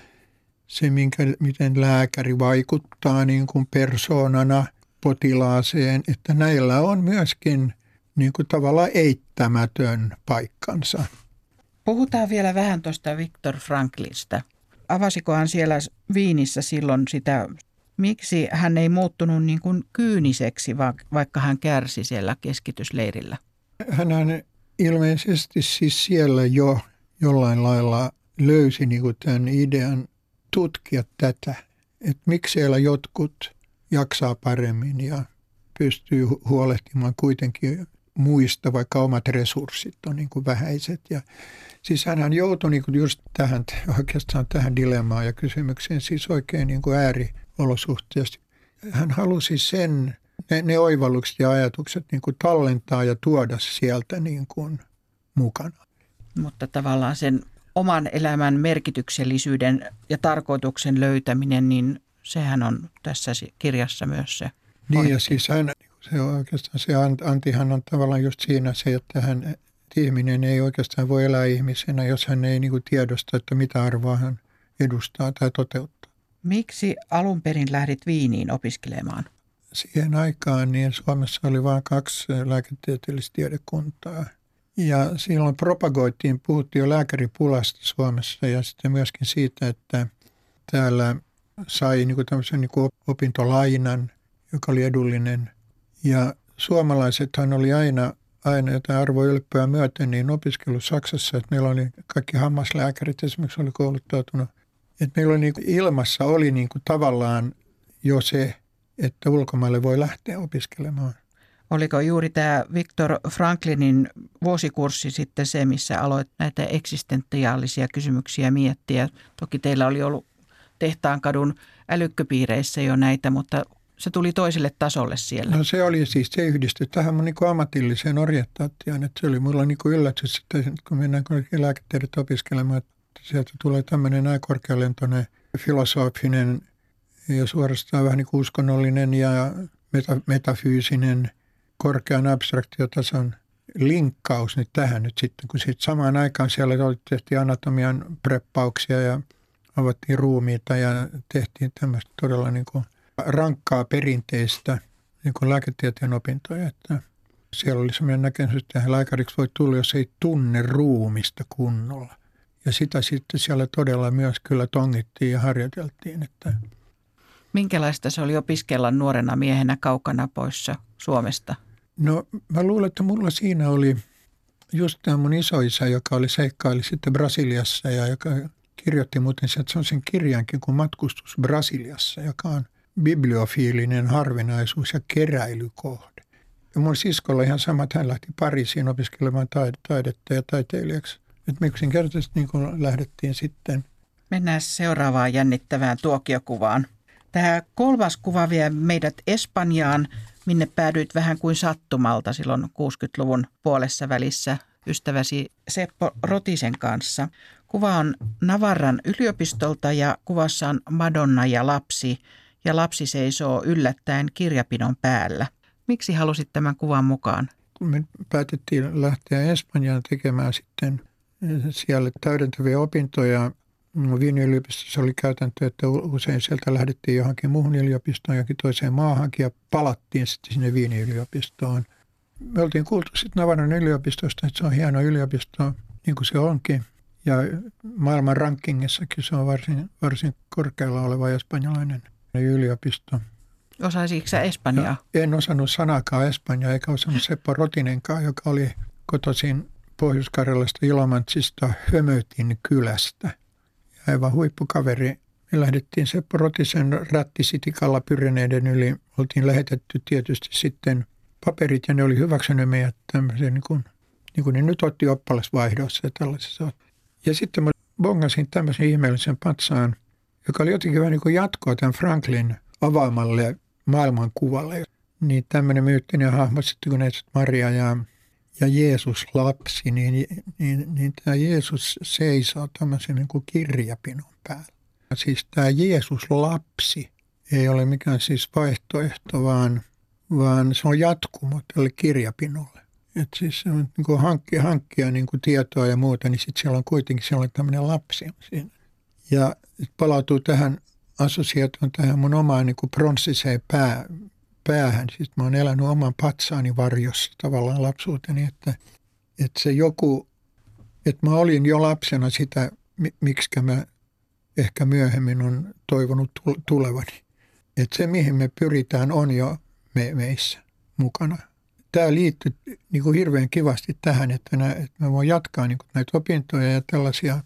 se, minkä, miten lääkäri vaikuttaa niin kuin persoonana potilaaseen, että näillä on myöskin niin kuin tavallaan eittämätön paikkansa. Puhutaan vielä vähän tuosta Viktor Franklista. Avasikohan siellä Viinissä silloin sitä, miksi hän ei muuttunut niin kuin kyyniseksi, vaikka hän kärsi siellä keskitysleirillä? Hänhän ilmeisesti siis siellä jo jollain lailla löysi niin kuin tämän idean tutkia tätä, että miksi siellä jotkut jaksaa paremmin ja pystyy huolehtimaan kuitenkin muista, vaikka omat resurssit on niin kuin vähäiset. Ja siis hänhän joutui niin kuin just tähän, oikeastaan tähän dilemmaan ja kysymykseen siis oikein niin kuin ääriolosuhteessa. Hän halusi sen, ne, ne oivallukset ja ajatukset niin kuin tallentaa ja tuoda sieltä niin kuin mukana. Mutta tavallaan sen oman elämän merkityksellisyyden ja tarkoituksen löytäminen, niin sehän on tässä kirjassa myös se. Niin ja siis hän, se oikeastaan se antihan on tavallaan just siinä se, että hän, ihminen ei oikeastaan voi elää ihmisenä, jos hän ei niin kuin tiedosta, että mitä arvoa hän edustaa tai toteuttaa. Miksi alun perin lähdit Viiniin opiskelemaan? Siihen aikaan niin Suomessa oli vain kaksi lääketieteellistä tiedekuntaa. Ja silloin propagoitiin, puhuttiin jo lääkäripulasta Suomessa ja sitten myöskin siitä, että täällä sai niin kuin tämmöisen niin kuin opintolainan, joka oli edullinen. Ja suomalaisethan oli aina, aina jotain arvoylppöä myöten niin opiskellut Saksassa, että meillä oli kaikki hammaslääkärit esimerkiksi oli kouluttautunut. Että meillä oli niin kuin ilmassa oli niin kuin tavallaan jo se, että ulkomaille voi lähteä opiskelemaan. Oliko juuri tämä Viktor Franklinin vuosikurssi sitten se, missä aloit näitä eksistentiaalisia kysymyksiä miettiä? Toki teillä oli ollut Tehtaankadun älykköpiireissä jo näitä, mutta se tuli toiselle tasolle siellä. No se oli siis, se yhdistyi tähän niin kuin ammatilliseen orientaatioon. Että se oli mulla niin kuin yllätys, että kun mennään lääketiedettä opiskelemaan, että sieltä tulee tämmöinen näin korkealentoinen filosofinen ja suorastaan vähän niin kuin uskonnollinen ja meta, metafyysinen korkean abstraktiotason linkkaus nyt tähän nyt sitten, kun sitten samaan aikaan siellä tehtiin anatomian preppauksia ja avattiin ruumiita ja tehtiin tämmöistä todella niin kuin rankkaa perinteistä niin kuin lääketieteen opintoja. Että siellä oli sellainen näkemys, että lääkäriksi voi tulla, jos ei tunne ruumista kunnolla. Ja sitä sitten siellä todella myös kyllä tongittiin ja harjoiteltiin. Että minkälaista se oli opiskella nuorena miehenä kaukana poissa Suomesta? No mä luulen, että mulla siinä oli just tämä mun isoisä, joka oli seikkaili sitten Brasiliassa ja joka kirjoitti muuten sieltä sellaisen kirjankin kuin Matkustus Brasiliassa, joka on bibliofiilinen harvinaisuus ja keräilykohde. Ja mun siskolla ihan sama, että hän lähti Pariisiin opiskelemaan taidetta ja taiteilijaksi. Että me yksinkertaisesti niin kuin lähdettiin sitten. Mennään seuraavaan jännittävään tuokiokuvaan. Tämä kolmas kuva vie meidät Espanjaan, minne päädyit vähän kuin sattumalta silloin kuusikymmentäluvun puolessa välissä ystäväsi Seppo Rotisen kanssa. Kuva on Navarran yliopistolta ja kuvassa on Madonna ja lapsi, ja lapsi seisoo yllättäen kirjapidon päällä. Miksi halusit tämän kuvan mukaan? Kun me päätettiin lähteä Espanjaan tekemään sitten siellä täydentäviä opintoja, Wienin yliopistossa oli käytäntö, että usein sieltä lähdettiin johonkin muuhun yliopistoon, johonkin toiseen maahankin ja palattiin sitten sinne Wienin yliopistoon. Me oltiin kuultu sitten Navaron yliopistosta, että se on hieno yliopisto, niin kuin se onkin. Ja maailman rankingissakin se on varsin, varsin korkealla oleva espanjalainen yliopisto. Osaisitko sä espanjaa? Ja en osannut sanaakaan espanjaa, eikä osannut Seppo Rotinenkaan, joka oli kotoisin Pohjois-Karjalasta Ilomantsista Hömötin kylästä. Ja aivan huippukaveri. Me lähdettiin Seppo Rotisen rättisitikalla Pyreneiden yli. Oltiin lähetetty tietysti sitten paperit ja ne oli hyväksynyt meidät tämmöisen, niin kuin, niin kuin ne nyt otti oppalasvaihdossa ja tällaisessa. Ja sitten mä bongasin tämmöisen ihmeellisen patsaan, joka oli jotenkin vähän niin kuin jatkoa tämän Franklin avaamalle maailmankuvalle. Niin tämmöinen myyttinen hahmo sitten, kun näitä Maria ja, ja Jeesus lapsi, niin, niin, niin tämä Jeesus seisoo tämmöisen niin kuin kirjapinon päällä. Siis tämä Jeesus lapsi ei ole mikään siis vaihtoehto, vaan, vaan se on jatkumo tälle kirjapinolle. Että siis se on niin kuin hankkia, hankkia niin kuin tietoa ja muuta, niin sitten siellä on kuitenkin siellä on tämmöinen lapsi siinä. Ja palautuu tähän assosiaatioon tähän mun omaan niin kuin pronssiseen pää, päähän. Siis mä oon elänyt oman patsaani varjossa tavallaan lapsuuteni, että, että se joku, että mä olin jo lapsena sitä, miksikä mä ehkä myöhemmin on toivonut tulevani. Että se, mihin me pyritään, on jo me, meissä mukana. Tämä liittyy niin kuin hirveän kivasti tähän, että, nää, että mä voin jatkaa niin kuin näitä opintoja ja tällaisia.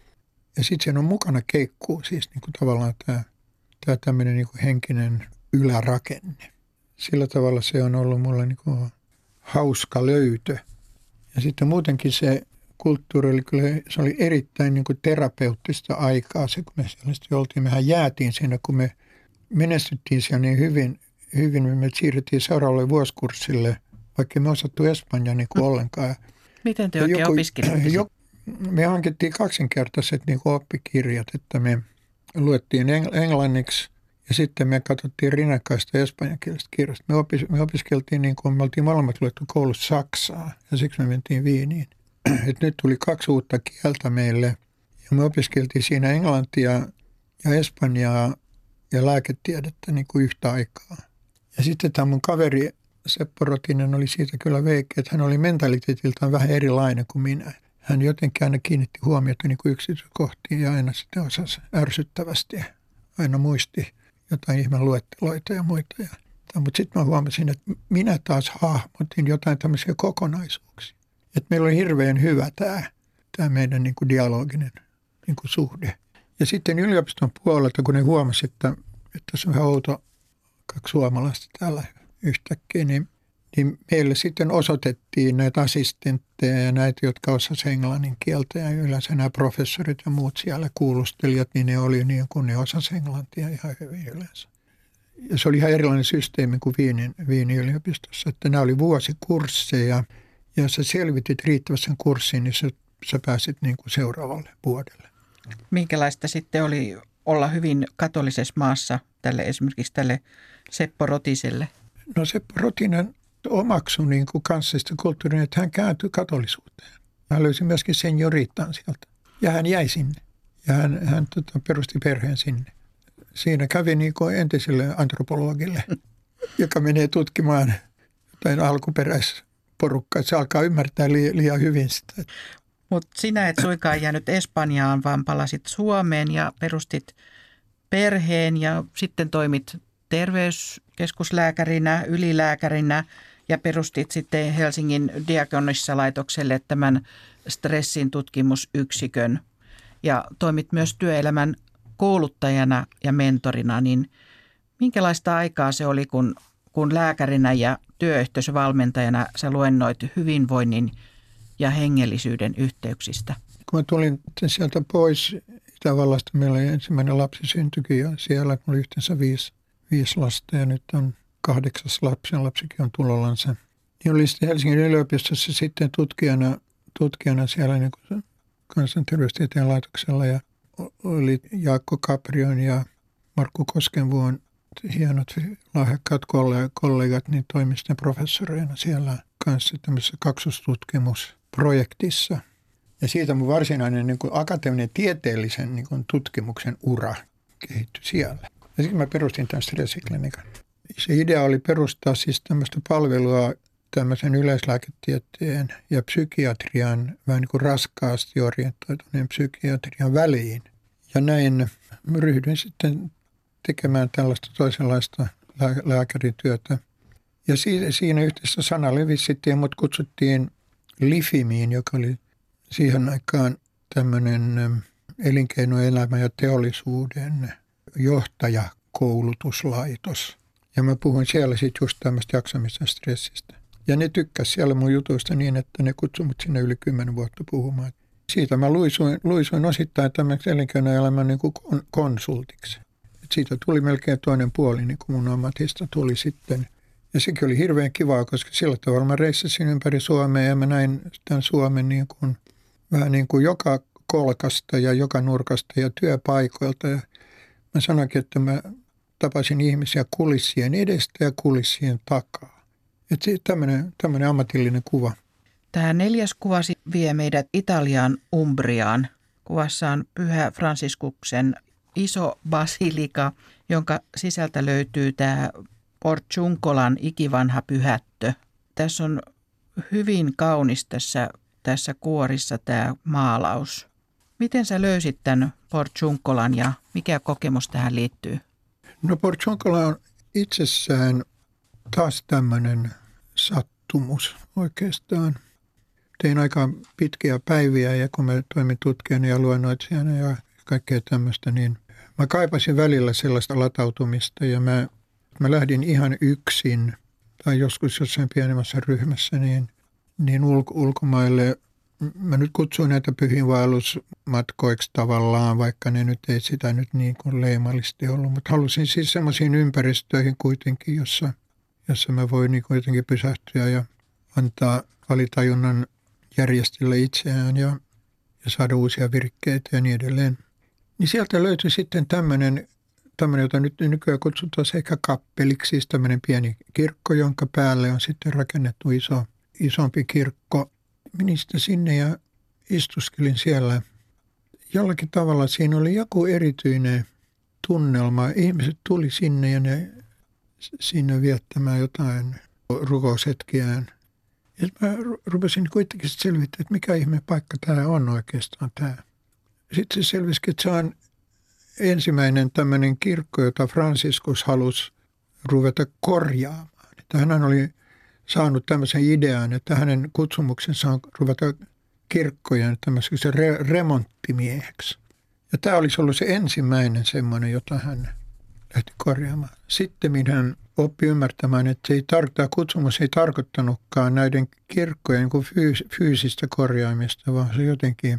Ja sitten siinä on mukana keikkuu, siis niin kuin tavallaan tämä, tämä tämmöinen niin kuin henkinen ylärakenne. Sillä tavalla se on ollut mulle niin kuin hauska löytö. Ja sitten muutenkin se kulttuuri oli kyllä, se oli erittäin niin kuin terapeuttista aikaa. Se, kun me siellä oltiin, mehän jäätiin siinä, kun me menestyttiin siellä niin hyvin, hyvin me siirryttiin seuraavalle vuosikurssille, vaikka me osattu espanjaa niin kuin ollenkaan. Miten te oikein opiskelitte? Me hankittiin kaksinkertaiset niin kuin oppikirjat, että me luettiin englanniksi ja sitten me katsottiin rinnakkaista espanjankielistä kirjasta. Me, opis, me opiskeltiin niin kuin me oltiin molemmat luettu koulussa saksaa ja siksi me mentiin Wieniin. Et nyt tuli kaksi uutta kieltä meille ja me opiskeltiin siinä englantia ja espanjaa ja lääketiedettä niin kuin yhtä aikaa. Ja sitten tämä mun kaveri Seppo Rotinen oli siitä kyllä veikki, että hän oli mentaliteetiltaan vähän erilainen kuin minä. Hän jotenkin aina kiinnitti huomiota niin kuin yksityiskohtiin ja aina sitten osasi ärsyttävästi. Aina muisti jotain ihme luetteloita ja muita. Ja, mutta sitten mä huomasin, että minä taas hahmotin jotain tämmöisiä kokonaisuuksia. Että meillä oli hirveän hyvä tämä, tämä meidän niin kuin dialoginen niin kuin suhde. Ja sitten yliopiston puolelta, kun ne huomasivat, että, että se on vähän outo kaksi suomalaista täällä yhtäkkiä, niin, niin meille sitten osoitettiin näitä assistentteja ja näitä, jotka osasivat englannin kieltä. Ja yleensä nämä professorit ja muut siellä kuulustelijat, niin ne oli niin kuin ne osasivat englantia ihan hyvin yleensä. Ja se oli ihan erilainen systeemi kuin Wienin, Wienin yliopistossa, että nämä oli vuosikursseja. Ja jos sä selvitit riittävästi sen kurssin, niin sä, sä pääsit niin kuin seuraavalle vuodelle. Minkälaista sitten oli olla hyvin katolisessa maassa tälle esimerkiksi tälle Seppo Rotiselle? No Seppo Rotinen omaksui niin kuin kanssista kulttuurin, että hän kääntyi katolisuuteen. Hän löysi myöskin senioriittaan sieltä ja hän jäi sinne ja hän, hän tota, perusti perheen sinne. Siinä kävi niin kuin entiselle antropologille, joka menee tutkimaan jotain alkuperäisporukkaa. Se alkaa ymmärtää li, liian hyvin sitä. Mutta sinä et suinkaan jäänyt Espanjaan, vaan palasit Suomeen ja perustit perheen ja sitten toimit terveyskeskuslääkärinä, ylilääkärinä ja perustit sitten Helsingin Diakonissalaitokselle tämän stressin tutkimusyksikön ja toimit myös työelämän kouluttajana ja mentorina. Niin minkälaista aikaa se oli, kun, kun lääkärinä ja työyhteisövalmentajana sä luennoit hyvinvoinnin ja hengellisyyden yhteyksistä? Kun mä tulin sieltä pois Itävallasta, meillä oli ensimmäinen lapsi syntyikin ja siellä oli yhteensä viisi, viisi lasta ja nyt on kahdeksas lapsi ja lapsikin on tulollansa. Niin oli sitten Helsingin yliopistossa sitten tutkijana, tutkijana siellä niin kuin kansanterveystieteen laitoksella ja oli Jaakko Caprion ja Markku Koskenvuon hienot lahjakkaat kollegat niin toimivat sitten professoreina siellä kanssa tämmöisessä kaksostutkimusprojektissa. Ja siitä mun varsinainen niin kuin akateeminen tieteellisen niin kuin tutkimuksen ura kehittyi siellä. Ja sitten mä perustin tämän stressiklinikan. Se idea oli perustaa siis tämmöistä palvelua tämmöisen yleislääketieteen ja psykiatrian, vähän niin kuin raskaasti orientoituneen psykiatrian väliin. Ja näin ryhdyin sitten tekemään tällaista toisenlaista lääkärityötä. Ja siinä, siinä yhteydessä sana levisi sitten ja mut kutsuttiin Lifimiin, joka oli siihen aikaan tämmöinen elinkeinoelämä ja teollisuuden johtajakoulutuslaitos. Ja mä puhuin siellä sitten just tämmöistä jaksamista stressistä. Ja ne tykkäsivät siellä mun jutuista niin, että ne kutsui mut sinne yli kymmenen vuotta puhumaan. Siitä mä luisuin, luisuin osittain tämmöistä elinkeinoelämän niin kuin konsultiksi. Et siitä tuli melkein toinen puoli, niin kuin mun ammatista tuli sitten. Ja sekin oli hirveän kivaa, koska sillä tavalla mä reissasin ympäri Suomea ja mä näin tämän Suomen niin kuin, vähän niin kuin joka kolkasta ja joka nurkasta ja työpaikoilta. Ja mä sanoinkin, että mä tapasin ihmisiä kulissien edestä ja kulissien takaa. Että tämmöinen, tämmöinen ammatillinen kuva. Tämä neljäs kuva vie meidät Italian Umbriaan. Kuvassa on Pyhä Fransiskuksen iso basilika, jonka sisältä löytyy tämä Porciuncolan ikivanha pyhättö. Tässä on hyvin kaunis tässä, tässä kuorissa tämä maalaus. Miten sä löysit tämän Porciuncolan ja mikä kokemus tähän liittyy? No Porciuncola on itsessään taas tämmöinen sattumus oikeastaan. Tein aika pitkiä päiviä ja kun mä toimin tutkijana ja luennoitsijana ja kaikkea tämmöistä, niin mä kaipasin välillä sellaista latautumista ja mä, mä lähdin ihan yksin tai joskus jossain pienemmässä ryhmässä niin, niin ulko, ulkomaille. Mä nyt kutsuin näitä pyhiinvaellusmatkoiksi tavallaan, vaikka ne nyt ei sitä nyt niin kuin leimallisesti ollut, mutta halusin siis semmoisiin ympäristöihin kuitenkin, jossa, jossa mä voin niin kuin jotenkin pysähtyä ja antaa alitajunnan järjestellä itseään ja, ja saada uusia virkkeitä ja niin edelleen. Niin sieltä löytyi sitten tämmöinen, tämmöinen jota nyt nykyään kutsutaan ehkä kappeliksi, siis tämmöinen pieni kirkko, jonka päälle on sitten rakennettu iso, isompi kirkko. Menin sitten sinne ja istuskelin siellä. Jollakin tavalla siinä oli joku erityinen tunnelma. Ihmiset tuli sinne ja ne sinne viettämään jotain rukoushetkiään. Ja mä rupesin kuitenkin selvittämään, että mikä ihme paikka tämä on oikeastaan tämä. Sitten se selvisikin, että se on ensimmäinen tämmöinen kirkko, jota Franciscus halusi ruveta korjaamaan. Että hän oli saanut tämmöisen idean, että hänen kutsumuksensa on ruveta kirkkojen tämmöiseksi re- remonttimieheksi. Ja tämä olisi ollut se ensimmäinen semmoinen, jota hän lähti korjaamaan. Sitten hän oppi ymmärtämään, että se ei tar- tämä kutsumus ei tarkoittanutkaan näiden kirkkojen niin fyys- fyysistä korjaamista, vaan se jotenkin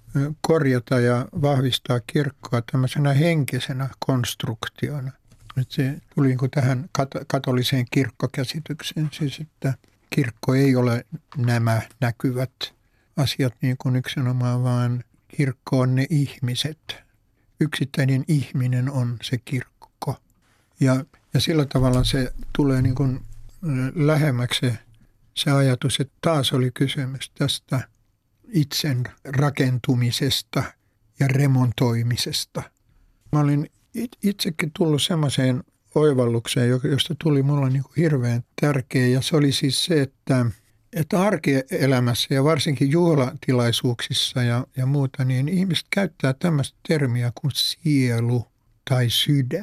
korjata ja vahvistaa kirkkoa tämmöisenä henkisenä konstruktiona. Nyt se tuli niin kuin tähän kat- katoliseen kirkkokäsitykseen, siis että kirkko ei ole nämä näkyvät asiat niin kuin yksinomaan, vaan kirkko on ne ihmiset. Yksittäinen ihminen on se kirkko. Ja, ja sillä tavalla se tulee niin kuin lähemmäksi se, se ajatus, että taas oli kysymys tästä itsen rakentumisesta ja remontoimisesta. Mä olin itsekin tullut semmoiseen oivallukseen, josta tuli mulla niin kuin hirveän tärkeä, ja se oli siis se, että, että arkielämässä ja varsinkin juhlatilaisuuksissa ja, ja muuta, niin ihmiset käyttää tämmöistä termiä kuin sielu tai sydän.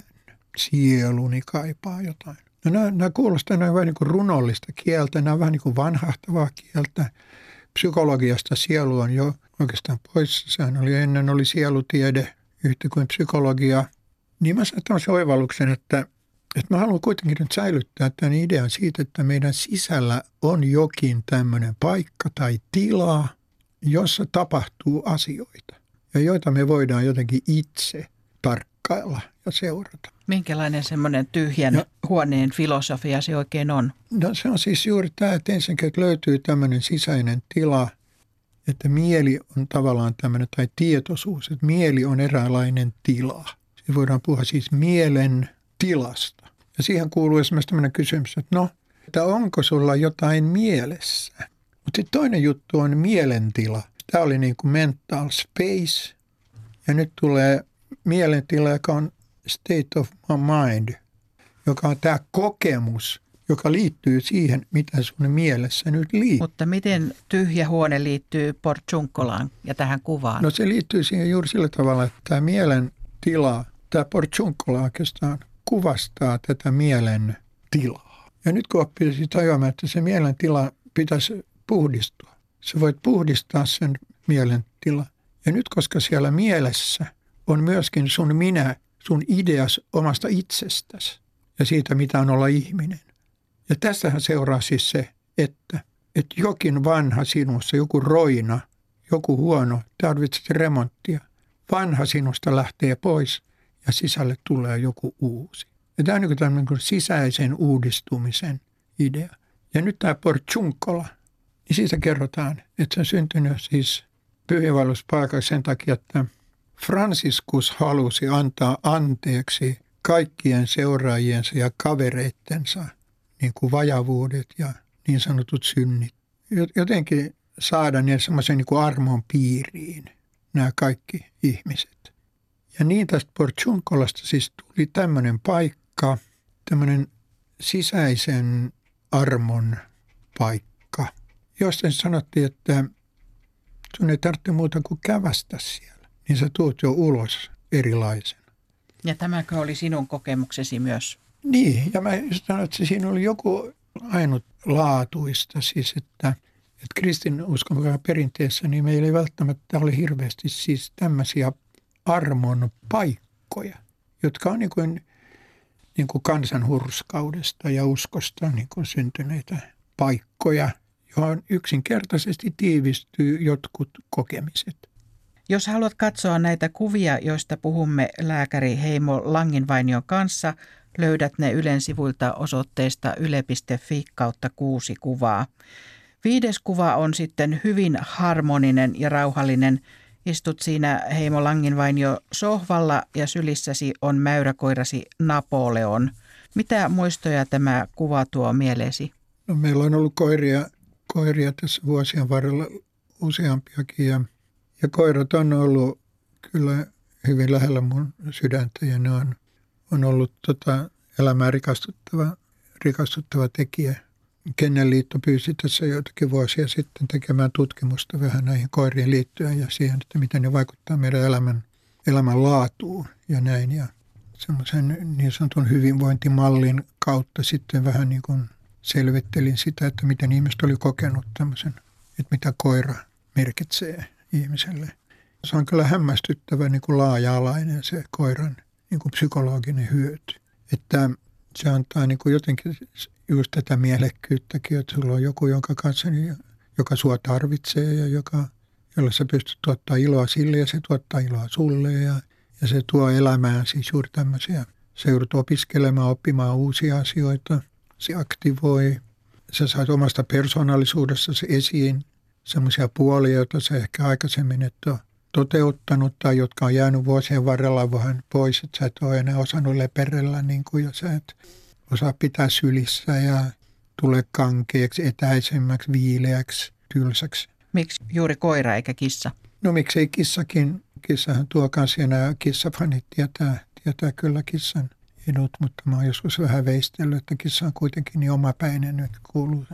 Sieluni kaipaa jotain. No nämä, nämä kuulostaa näin vähän niin kuin runollista kieltä, nämä on vähän niin kuin vanhahtavaa kieltä. Psykologiasta sielu on jo oikeastaan poissa. Sehän oli ennen oli sielutiede yhtä kuin psykologia. Niin mä sain tämmöisen oivalluksen, että, että mä haluan kuitenkin nyt säilyttää tämän idean siitä, että meidän sisällä on jokin tämmöinen paikka tai tila, jossa tapahtuu asioita ja joita me voidaan jotenkin itse tarkkailla ja seurata. Minkälainen semmoinen tyhjän ja, huoneen filosofia se oikein on? No se on siis juuri tämä, että ensinnäkin että löytyy tämmöinen sisäinen tila, että mieli on tavallaan tämmöinen, tai tietoisuus, että mieli on eräänlainen tila. Siis voidaan puhua siis mielen tilasta. Ja siihen kuuluu esimerkiksi tämmöinen kysymys, että no, että onko sulla jotain mielessä? Mutta sitten toinen juttu on mielentila. Tämä oli niin kuin mental space ja nyt tulee mielentila, joka on state of mind, joka on tämä kokemus, joka liittyy siihen, mitä sun mielessä nyt liittyy. Mutta miten tyhjä huone liittyy Porciuncolaan ja tähän kuvaan? No se liittyy siihen juuri sillä tavalla, että tämä mielentila, tämä Porciuncola oikeastaan kuvastaa tätä mielen tilaa. Ja nyt kun oppisi tajuamaan, että se mielentila pitäisi puhdistua. Sä voit puhdistaa sen mielentila. Ja nyt koska siellä mielessä on myöskin sun minä, sun ideas omasta itsestäsi ja siitä, mitä on olla ihminen. Ja tässähän seuraa siis se, että, että jokin vanha sinussa, joku roina, joku huono, tarvitset remonttia. Vanha sinusta lähtee pois ja sisälle tulee joku uusi. Ja tämä on niin tämmöinen kuin sisäisen uudistumisen idea. Ja nyt tämä Porciuncola, niin siitä kerrotaan, että se on syntynyt siis pyhiinvaelluspaikaksi sen takia, että Franciscus halusi antaa anteeksi kaikkien seuraajiensa ja kavereittensa niin kuin vajavuudet ja niin sanotut synnit. Jotenkin saada ne semmoisen niin kuin armon piiriin, nämä kaikki ihmiset. Ja niin tästä Porciuncolasta siis tuli tämmöinen paikka, tämmöinen sisäisen armon paikka, josta sanottiin, että sun ei tarvitse muuta kuin kävästä siellä, niin sä tuut jo ulos erilaisen. Ja tämäkö oli sinun kokemuksesi myös? Niin, ja mä sanoin, että siinä oli joku ainutlaatuista, siis että, että kristinuskon perinteessä niin meillä ei välttämättä ole hirveästi siis tämmöisiä armon paikkoja, jotka on niin kuin, niin kuin kansan hurskaudesta ja uskosta niin kuin syntyneitä paikkoja, johon yksinkertaisesti tiivistyy jotkut kokemiset. Jos haluat katsoa näitä kuvia, joista puhumme lääkäri Heimo Langinvainion kanssa, löydät ne Ylen sivuilta osoitteesta yle piste fi kautta kuusi kuvaa. Viides kuva on sitten hyvin harmoninen ja rauhallinen. Istut siinä Heimo Langinvainio sohvalla ja sylissäsi on mäyräkoirasi Napoleon. Mitä muistoja tämä kuva tuo mieleesi? No, meillä on ollut koiria, koiria tässä vuosien varrella useampiakin ja, ja koirat on ollut kyllä hyvin lähellä mun sydäntä ja ne on, on ollut tota, elämää rikastuttava, rikastuttava tekijä. Kennelliitto pyysi tässä joitakin vuosia sitten tekemään tutkimusta vähän näihin koiriin liittyen ja siihen, että miten ne vaikuttaa meidän elämän, elämän laatuun ja näin. Ja semmoisen niin sanotun hyvinvointimallin kautta sitten vähän niin kuin selvittelin sitä, että miten ihmiset oli kokenut tämmöisen, että mitä koira merkitsee ihmiselle. Se on kyllä hämmästyttävä niin kuin laaja-alainen se koiran niin kuin psykologinen hyöty. Että se antaa niin kuin jotenkin just tätä mielekkyyttäkin, että sulla on joku, jonka kanssa, joka sua tarvitsee ja joka, jolla sä pystyt tuottaa iloa sille ja se tuottaa iloa sulle ja, ja se tuo elämään siis juuri tämmöisiä. Se joudut opiskelemaan, oppimaan uusia asioita, se aktivoi, sä saat omasta persoonallisuudessasi esiin semmoisia puolia, joita sä ehkä aikaisemmin et ole toteuttanut tai jotka on jäänyt vuosien varrella vähän pois, että sä et ole enää osannut leperellä niin kuin ja sä et osaa pitää sylissä ja tule kankeaksi, etäisemmäksi, viileäksi, tylsäksi. Miksi juuri koira eikä kissa? No miksei kissakin. Kissahan tuo kanssa ja nämä kissafanit tietää, tietää kyllä kissan edut, mutta mä oon joskus vähän veistellyt, että kissa on kuitenkin niin omapäinen, että kuuluu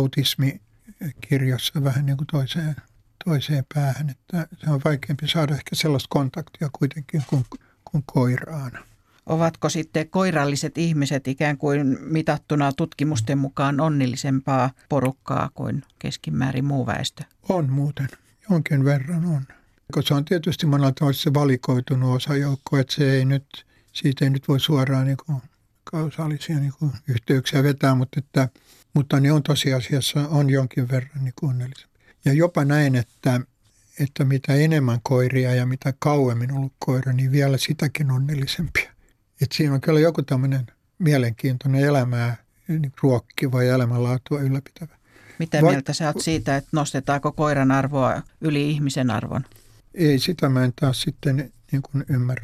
autismikirjossa vähän niin kuin toiseen, toiseen päähän, että se on vaikeampi saada ehkä sellaista kontaktia kuitenkin kuin, kuin koiraan. Ovatko sitten koiralliset ihmiset ikään kuin mitattuna tutkimusten mukaan onnellisempaa porukkaa kuin keskimäärin muu väestö? On muuten. Jonkin verran on. Se on tietysti monella tavalla se valikoitunut osajoukko, että se ei nyt, siitä ei nyt voi suoraan niin kuin kausaalisia niin kuin yhteyksiä vetää, mutta, että, mutta ne on tosiasiassa on jonkin verran niin kuin onnellisempia. Ja jopa näin, että, että mitä enemmän koiria ja mitä kauemmin ollut koira, niin vielä sitäkin onnellisempia. Että siinä on kyllä joku tämmöinen mielenkiintoinen elämää niin ruokkiva ja elämänlaatua ylläpitävä. Mitä Va- mieltä sä oot siitä, että nostetaanko koiran arvoa yli ihmisen arvon? Ei, sitä mä en taas sitten niin kuin ymmärrä.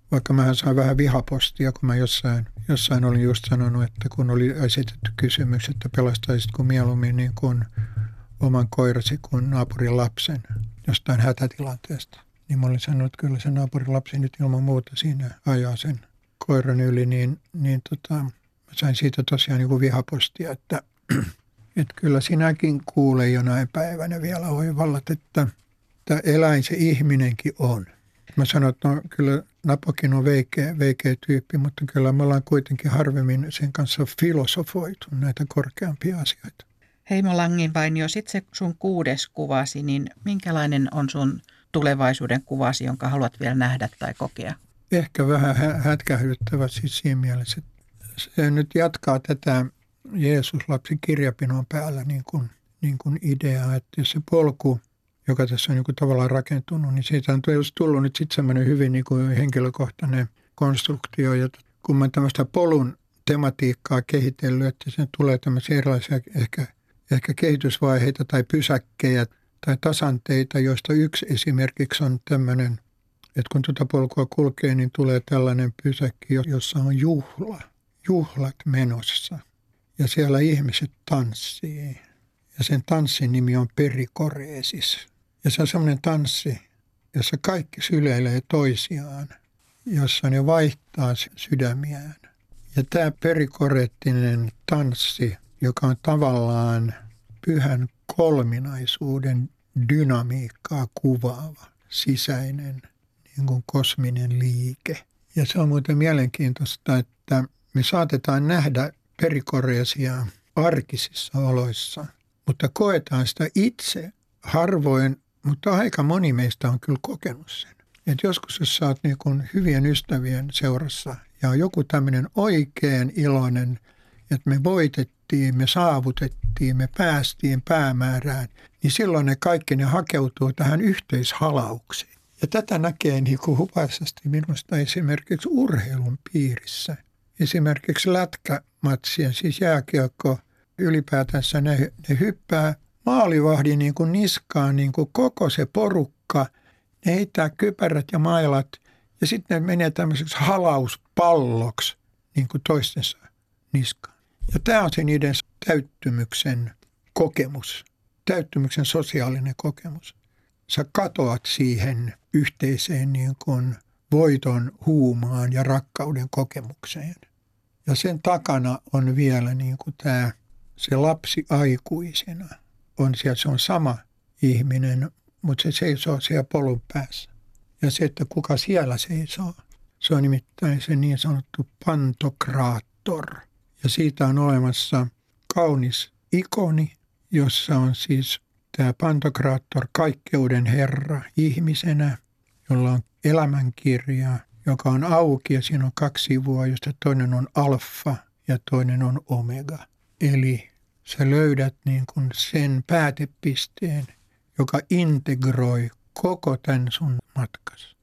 vaikka mähän sain vähän vihapostia, kun mä jossain, jossain olin just sanonut, että kun oli esitetty kysymys, että pelastaisitko mieluummin niin kuin oman koirasi kuin naapurin lapsen jostain hätätilanteesta. Niin mä olin sanonut, että kyllä se naapurin lapsi nyt ilman muuta siinä ajaa sen koiran yli, niin, niin tota, mä sain siitä tosiaan niin kuin vihapostia, että, että kyllä sinäkin kuulee jonain päivänä vielä oivallat, että tämä eläin se ihminenkin on. Mä sanoin, että no, kyllä Napokin on veikeä, veikeä tyyppi, mutta kyllä me ollaan kuitenkin harvemmin sen kanssa filosofoitu näitä korkeampia asioita. Heimo Langinvainio, sitten se sun kuudes kuvasi, niin minkälainen on sun tulevaisuuden kuvasi, jonka haluat vielä nähdä tai kokea? Ehkä vähän hä- hätkähdyttävä siis siinä mielessä, että se nyt jatkaa tätä Jeesus-lapsi kirjapinon päällä niin kuin, niin kuin ideaa, että jos se polku, joka tässä on niin kuin tavallaan rakentunut, niin siitä on tullut nyt sitten semmoinen hyvin niin kuin henkilökohtainen konstruktio. Ja kun mä tämmöistä polun tematiikkaa kehitellyt, että sen tulee tämmöisiä erilaisia ehkä, ehkä kehitysvaiheita tai pysäkkejä tai tasanteita, joista yksi esimerkiksi on tämmöinen, että kun tuota polkua kulkee, niin tulee tällainen pysäkki, jossa on juhla, juhlat menossa. Ja siellä ihmiset tanssii. Ja sen tanssin nimi on perikoreesis. Ja se on semmoinen tanssi, jossa kaikki syleilee toisiaan, jossa ne vaihtaa sydämiään. Ja tämä perikoreettinen tanssi, joka on tavallaan pyhän kolminaisuuden dynamiikkaa kuvaava, sisäinen, niin kuin kosminen liike. Ja se on muuten mielenkiintoista, että me saatetaan nähdä perikoreesia arkisissa oloissa, mutta koetaan sitä itse harvoin, mutta aika moni meistä on kyllä kokenut sen. Et joskus jos sä oot niin kuin hyvien ystävien seurassa ja on joku tämmöinen oikein iloinen, että me voitettiin, me saavutettiin, me päästiin päämäärään, niin silloin ne kaikki ne hakeutuu tähän yhteishalaukseen. Ja tätä näkee niin kuin hupaisesti minusta esimerkiksi urheilun piirissä. Esimerkiksi lätkämatsien, siis jääkiekko, ylipäätänsä ne, ne hyppää maalivahdin niin kuin niskaan niin kuin koko se porukka. Ne heittää kypärät ja mailat ja sitten ne menee tämmöiseksi halauspalloksi niin kuin toistensa niskaan. Ja tämä on se niiden täyttymyksen kokemus, täyttymyksen sosiaalinen kokemus. Sä katoat siihen yhteiseen niin kuin voiton huumaan ja rakkauden kokemukseen. Ja sen takana on vielä niin kuin tämä, se lapsi aikuisena. On siellä, se on sama ihminen, mutta se seisoo siellä polun päässä. Ja se, että kuka siellä seisoo, se on nimittäin se niin sanottu pantokraattor. Ja siitä on olemassa kaunis ikoni, jossa on siis tämä pantokraattor, kaikkeuden herra ihmisenä, jolla on elämänkirja, joka on auki ja siinä on kaksi sivua, josta toinen on alfa ja toinen on omega. Eli sä löydät niin kuin sen päätepisteen, joka integroi koko tämän sun matkas.